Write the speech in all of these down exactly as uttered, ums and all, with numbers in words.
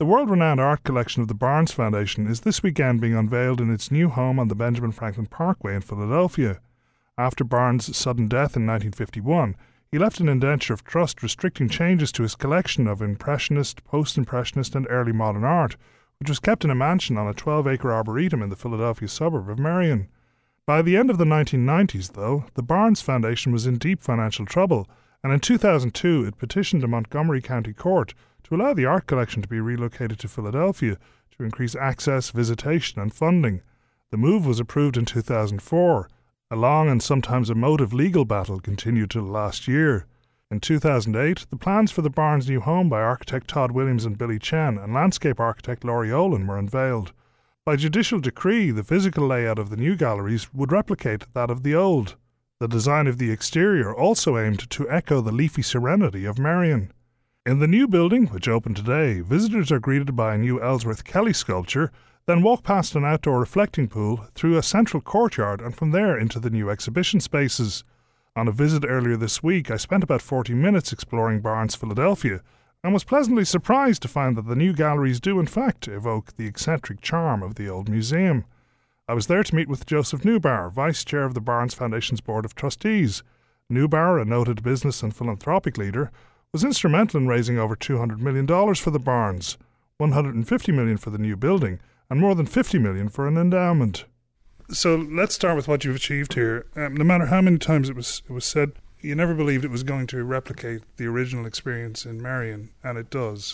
The world-renowned art collection of the Barnes Foundation is this weekend being unveiled in its new home on the Benjamin Franklin Parkway in Philadelphia. After Barnes' sudden death in nineteen fifty-one, he left an indenture of trust restricting changes to his collection of Impressionist, Post-Impressionist and early modern art, which was kept in a mansion on a twelve-acre arboretum in the Philadelphia suburb of Marion. By the end of the nineteen nineties, though, the Barnes Foundation was in deep financial trouble, and in two thousand two it petitioned the Montgomery County Court to allow the art collection to be relocated to Philadelphia to increase access, visitation and funding. The move was approved in two thousand four. A long and sometimes emotive legal battle continued till last year. In two thousand eight, the plans for the Barnes' new home by architect Todd Williams and Billy Chen and landscape architect Laurie Olin were unveiled. By judicial decree, the physical layout of the new galleries would replicate that of the old. The design of the exterior also aimed to echo the leafy serenity of Marion. In the new building, which opened today, visitors are greeted by a new Ellsworth Kelly sculpture, then walk past an outdoor reflecting pool, through a central courtyard and from there into the new exhibition spaces. On a visit earlier this week, I spent about forty minutes exploring Barnes Philadelphia and was pleasantly surprised to find that the new galleries do in fact evoke the eccentric charm of the old museum. I was there to meet with Joseph Neubauer, Vice Chair of the Barnes Foundation's Board of Trustees. Neubauer, a noted business and philanthropic leader, was instrumental in raising over two hundred million dollars for the Barnes, one hundred fifty million dollars for the new building, and more than fifty million dollars for an endowment. So let's start with what you've achieved here. Um, no matter how many times it was it was said, you never believed it was going to replicate the original experience in Marion, and it does.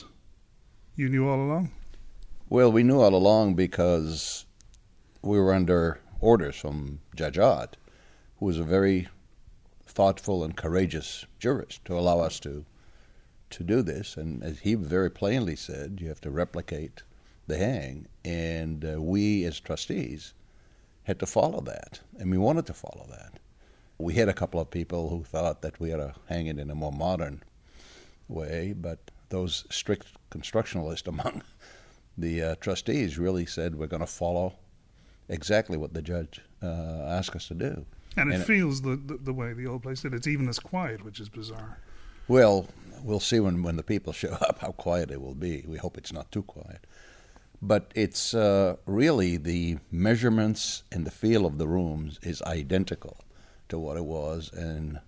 You knew all along? Well, we knew all along because we were under orders from Judge Ott, who was a very thoughtful and courageous jurist, to allow us to to do this. And as he very plainly said, you have to replicate the hang, and uh, we as trustees had to follow that, and we wanted to follow that. We had a couple of people who thought that we had to hang it in a more modern way, but those strict constructionalists among the uh, trustees really said we're going to follow exactly what the judge uh, asked us to do. And it and feels the, the the way the old place did. It's even as quiet, which is bizarre. Well, we'll see when, when the people show up how quiet it will be. We hope it's not too quiet. But it's uh, really the measurements and the feel of the rooms is identical to what it was. And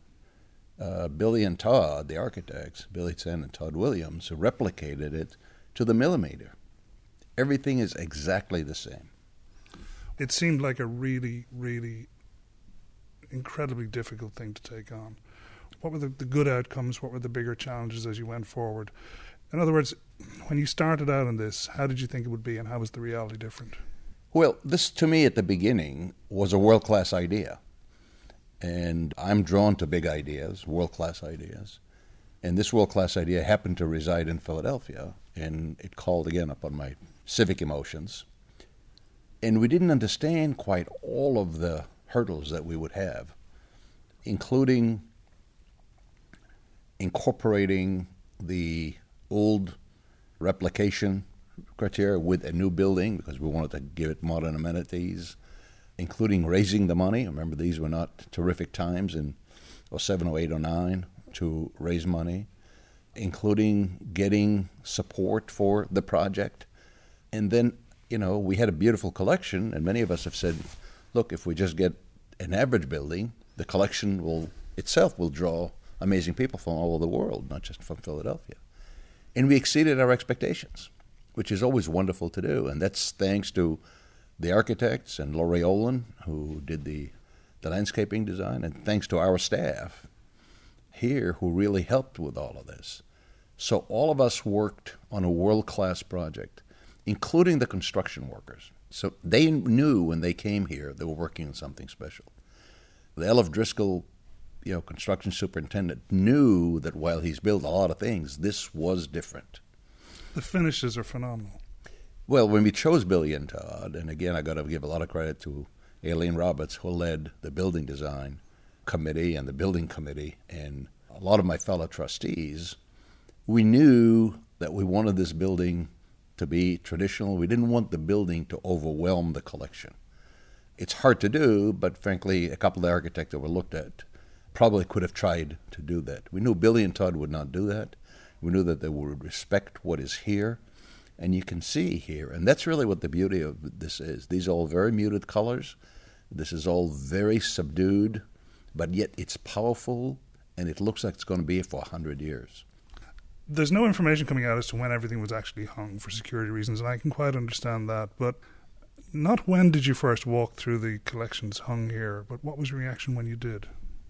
uh, Billy and Todd, the architects, Billy Chen and Todd Williams, replicated it to the millimeter. Everything is exactly the same. It seemed like a really, really incredibly difficult thing to take on. What were the, the good outcomes? What were the bigger challenges as you went forward? In other words, when you started out on this, how did you think it would be, and how was the reality different? Well, this to me at the beginning was a world-class idea. And I'm drawn to big ideas, world-class ideas. And this world-class idea happened to reside in Philadelphia, and it called again upon my civic emotions. And we didn't understand quite all of the hurdles that we would have, including incorporating the old replication criteria with a new building because we wanted to give it modern amenities, including raising the money. Remember, these were not terrific times in oh seven, oh eight, oh nine to raise money, including getting support for the project. And then, you know, we had a beautiful collection, and many of us have said, look, if we just get an average building, the collection will itself will draw amazing people from all over the world, not just from Philadelphia. And we exceeded our expectations, which is always wonderful to do. And that's thanks to the architects and Laurie Olin, who did the, the landscaping design, and thanks to our staff here who really helped with all of this. So all of us worked on a world-class project, including the construction workers. So they knew when they came here they were working on something special. The L F Driscoll you know, construction superintendent knew that while he's built a lot of things, this was different. The finishes are phenomenal. Well, when we chose Billy and Todd, and again, I got to give a lot of credit to Aileen Roberts, who led the building design committee and the building committee, and a lot of my fellow trustees, we knew that we wanted this building to be traditional. We didn't want the building to overwhelm the collection. It's hard to do, but frankly, a couple of the architects that were looked at probably could have tried to do that. We knew Billy and Todd would not do that. We knew that they would respect what is here. And you can see here, and that's really what the beauty of this is. These are all very muted colors. This is all very subdued, but yet it's powerful, and it looks like it's going to be here for one hundred years. There's no information coming out as to when everything was actually hung for security reasons, and I can quite understand that. But not when did you first walk through the collections hung here, but what was your reaction when you did?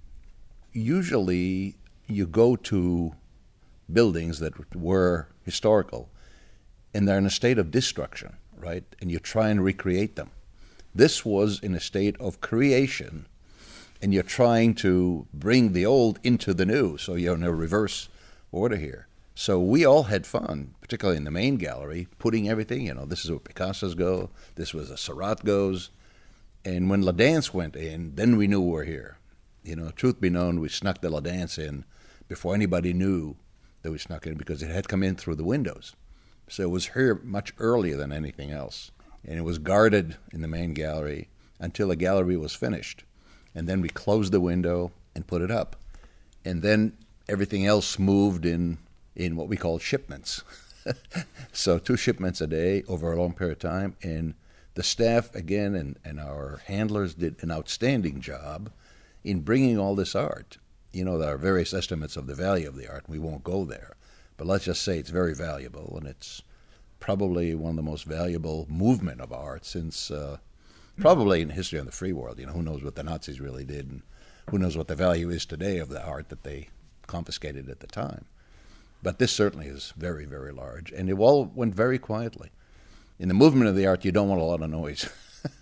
Usually you go to buildings that were historical, and they're in a state of destruction, right? And you try and recreate them. This was in a state of creation, and you're trying to bring the old into the new, so you're in a reverse order here. So we all had fun, particularly in the main gallery, putting everything, you know, this is where Picasso's go, this was a Seurat goes. And when La Danse went in, then we knew we were here. You know, truth be known, we snuck the La Danse in before anybody knew that we snuck in, because it had come in through the windows. So it was here much earlier than anything else. And it was guarded in the main gallery until the gallery was finished. And then we closed the window and put it up. And then everything else moved in, in what we call shipments. So two shipments a day over a long period of time. And the staff, again, and, and our handlers did an outstanding job in bringing all this art. You know, there are various estimates of the value of the art. We won't go there. But let's just say it's very valuable, and it's probably one of the most valuable movement of art since uh, probably in the history of the free world. You know, who knows what the Nazis really did, and who knows what the value is today of the art that they confiscated at the time. But this certainly is very, very large, and it all went very quietly. In the movement of the art, you don't want a lot of noise.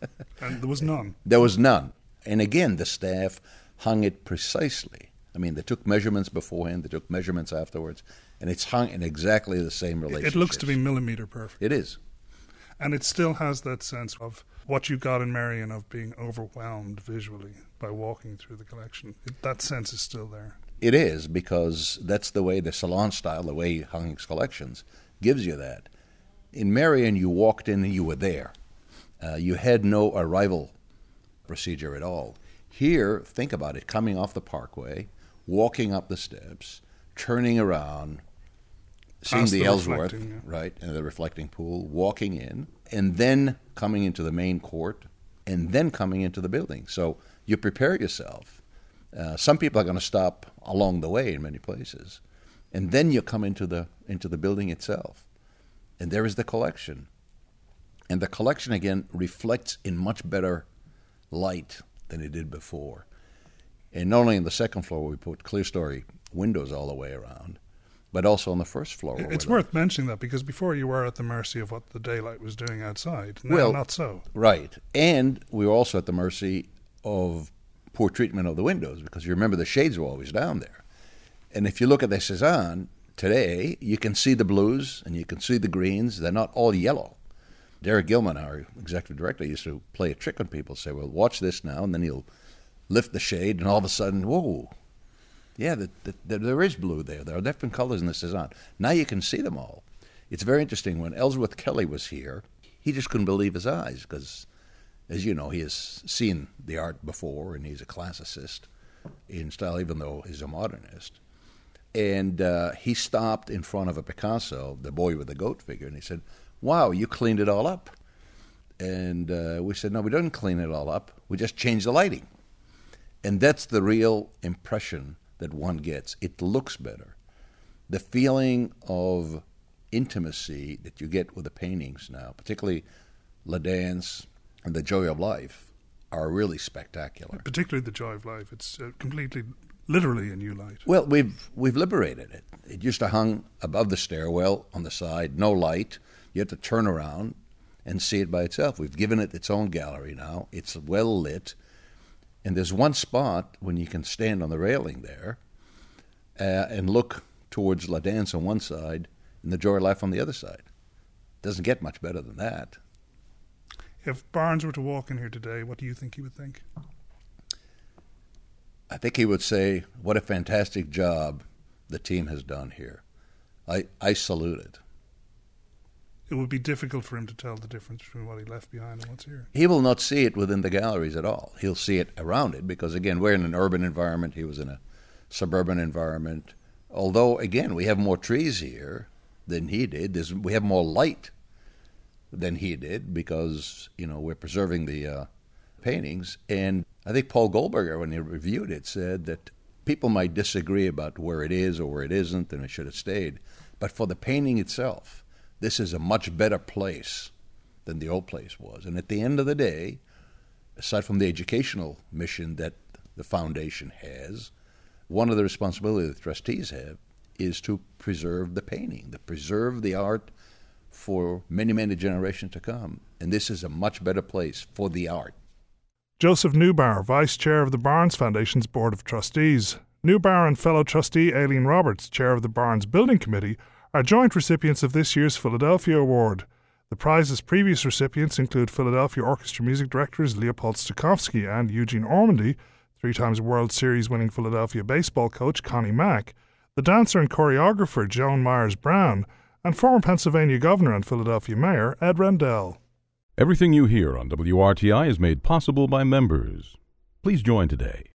And there was none. There was none. And again, the staff hung it precisely. I mean, they took measurements beforehand, they took measurements afterwards, and it's hung in exactly the same relationship. It looks to be millimeter perfect. It is. And it still has that sense of what you got in Merrion of being overwhelmed visually by walking through the collection. It, that sense is still there. It is, because that's the way the salon style, the way he hung his collections, gives you that. In Merrion, you walked in and you were there. Uh, you had no arrival procedure at all. Here, think about it, coming off the parkway, walking up the steps, turning around, seeing Past the, the Ellsworth, reflecting, yeah. right, and the reflecting pool, walking in, and then coming into the main court, and then coming into the building. So you prepare yourself. Uh, some people are going to stop along the way in many places, and then you come into the into the building itself, and there is the collection. And the collection, again, reflects in much better light than it did before. And not only in the second floor where we put clear-story windows all the way around, but also on the first floor. It's worth mentioning that, because before you were at the mercy of what the daylight was doing outside. Now, well, not so. Right. And we were also at the mercy of poor treatment of the windows, because you remember the shades were always down there. And if you look at the Cézanne today, you can see the blues and you can see the greens. They're not all yellow. Derek Gilman, our executive director, used to play a trick on people, say, well, watch this now, and then he'll lift the shade, and all of a sudden, whoa, yeah, the, the, the, there is blue there. There are different colors in the Cézanne. Now you can see them all. It's very interesting. When Ellsworth Kelly was here, he just couldn't believe his eyes, because, as you know, he has seen the art before, and he's a classicist in style, even though he's a modernist. And uh, he stopped in front of a Picasso, the boy with the goat figure, and he said, wow, you cleaned it all up. And uh, we said, no, we didn't clean it all up. We just changed the lighting. And that's the real impression that one gets. It looks better. The feeling of intimacy that you get with the paintings now, particularly La Danse and The Joy of Life, are really spectacular. Particularly The Joy of Life. It's uh, completely, literally a new light. Well, we've we've liberated it. It used to hang above the stairwell on the side, no light. You had to turn around and see it by itself. We've given it its own gallery now. It's well lit. And there's one spot when you can stand on the railing there uh, and look towards La Danse on one side and The Joy of Life on the other side. Doesn't get much better than that. If Barnes were to walk in here today, what do you think he would think? I think he would say, what a fantastic job the team has done here. I, I salute it. It would be difficult for him to tell the difference between what he left behind and what's here. He will not see it within the galleries at all. He'll see it around it because, again, we're in an urban environment. He was in a suburban environment. Although, again, we have more trees here than he did. There's, we have more light than he did because, you know, we're preserving the uh, paintings. And I think Paul Goldberger, when he reviewed it, said that people might disagree about where it is or where it isn't and it should have stayed. But for the painting itself, this is a much better place than the old place was. And at the end of the day, aside from the educational mission that the foundation has, one of the responsibilities the trustees have is to preserve the painting, to preserve the art for many, many generations to come. And this is a much better place for the art. Joseph Neubauer, Vice Chair of the Barnes Foundation's Board of Trustees. Neubauer and fellow trustee Aileen Roberts, Chair of the Barnes Building Committee, are joint recipients of this year's Philadelphia Award. The prize's previous recipients include Philadelphia Orchestra music directors Leopold Stokowski and Eugene Ormandy, three times World Series winning Philadelphia baseball coach Connie Mack, the dancer and choreographer Joan Myers Brown, and former Pennsylvania Governor and Philadelphia Mayor Ed Rendell. Everything you hear on W R T I is made possible by members. Please join today.